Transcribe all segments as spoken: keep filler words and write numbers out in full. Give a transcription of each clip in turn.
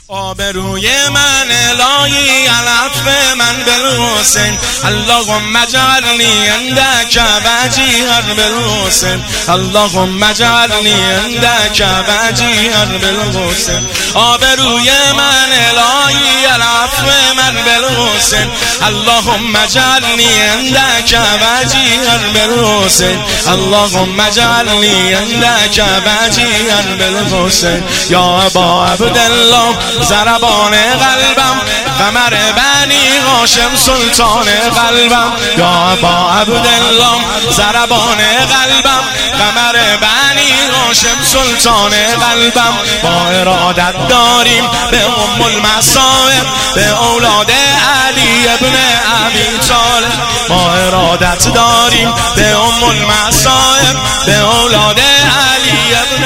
آبروی من الهی علف من بالحسین اللهم اجعلنی عندک وجیها بالحسین اللهم اجعلنی عندک وجیها بالحسین آبروی من الهی علف من بالحسین اللهم اجعلنی عندک وجیها بالحسین اللهم اجعلنی عندک وجیها بالحسین یا ابا عبدالله ضربان قلبم قمر بنی هاشم سلطان قلبم یا ابا عبدالله ضربان قلبم قمر بنی هاشم سلطان قلبم با ارادت داریم به ام المصائب به اولاد علی ابن ابی طالب با ارادت داریم به ام المصائب به اولاد علی ابن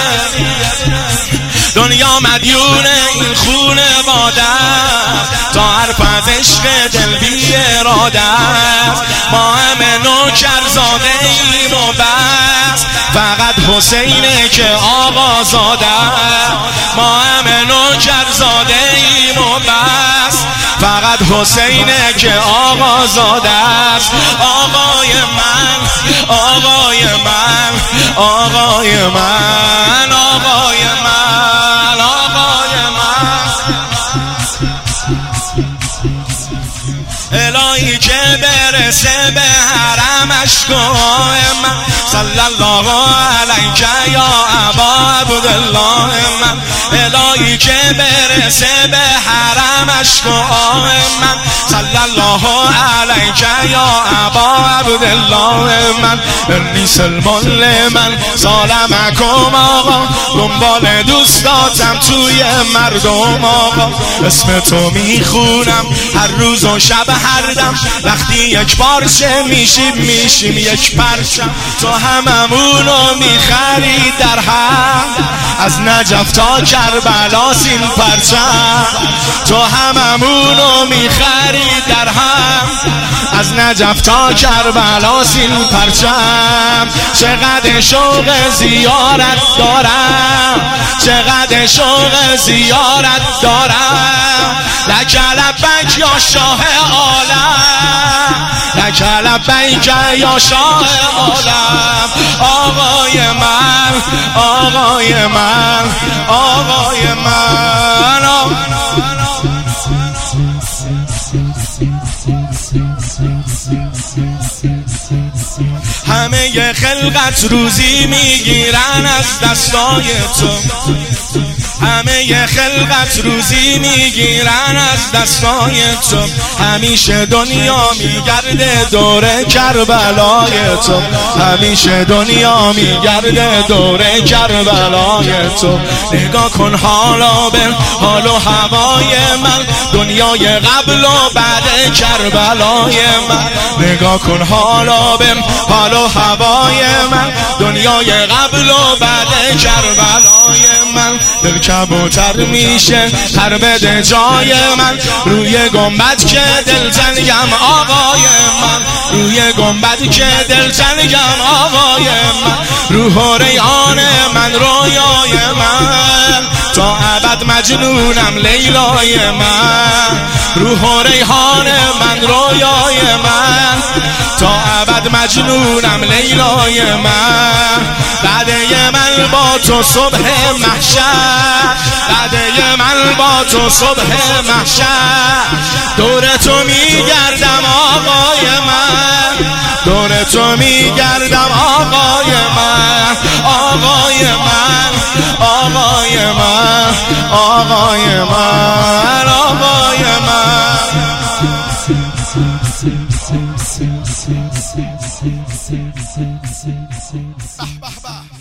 دنیا مدیون این خونه باده تا حرف از عشق دل بی اراده ما همه نوکر زاده ایم و بس فقط حسینه که آقا زاده ما همه نوکر زاده ایم و بس فقط حسینه که آقا زاده است آقای من آقای من آقای من آقای من آقای من الهی که برسه به حرمش من صلی الله علیک یا ابا عبدالله من الهی که برسه به حرمش من صلی الله علیک یا ابا عبدالله من انی سلمان لمن سالمکم آقا دنبال دوستاتم توی مردم آقا اسم تو میخونم هر روز و شب هر دم وقتی یک پارچه میشیم میشیم یک پرچم تو هممونو میخری در هم از نجف تا کربلا سین پرچم تو هممونو میخری در هم از نجف تا کربلا سین پرچم چقدر شوق زیارت دارم چقدر شوق زیارت دارم لک لبیک یا شاه عالم لک لبیک یا شاه عالم آقای من آقای من آقای من همه خلقت روزی میگیرن از دستای تو همه خلقت روزی میگیرن از دستای تو همیشه دنیا میگرده دور کربلای تو همیشه دنیا میگرده دور کربلای تو نگاه کن حالا به حال و هوای من دنیای قبل و بعد کربلای من نگاه کن حالا به حال و هوای من دنیای قبل و بعد کربلای من دل کبوتر میشه تر بده جای من روی گنبد که دل تنگم آقای من روی گنبد که دل تنگم آقای من روح و ریحان من رویای من تا ابد مجنونم لیلای من روح و ریحان من رویای من تا ابد مجنونم لیلای من بعده من با تو صبح محشر بعده من با تو صبح محشر دور تو میگردم آقای من دور تو میگردم آقای من آقای من آقای من آقای من آقای من